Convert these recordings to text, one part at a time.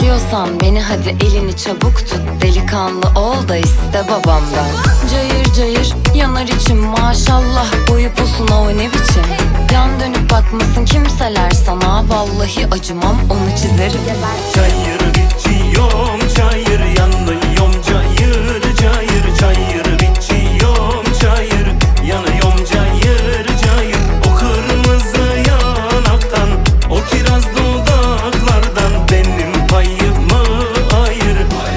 İstiyorsan beni hadi elini çabuk tut. Delikanlı ol da iste babamdan. Cayır cayır yanar içim maşallah. Boyu posun o ne biçim. Yan dönüp bakmasın kimseler sana. Vallahi acımam onu çizerim. Çayır biçiyorum çayır, yanıyorum cayır cayır. Çayır biçiyorum çayır, yanıyorum cayır cayır. O kırmızı yanaktan, o kiraz dudaklardan benim payımı ayır.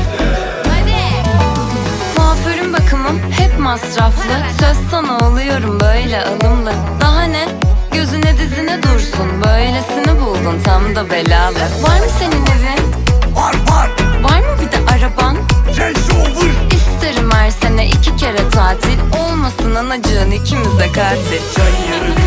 Kuaförüm bakımım hep masraflı. Söz sana oluyorum böyle alımlı. Daha ne? Gözüne dizine dursun. Böylesini buldun tam da belalı. Var mı senin evin? Var. Var mı bir de araban? Range Rover. İsterim her sene 2 kere tatil. Olmasın anacığın ikimize katil. Çayır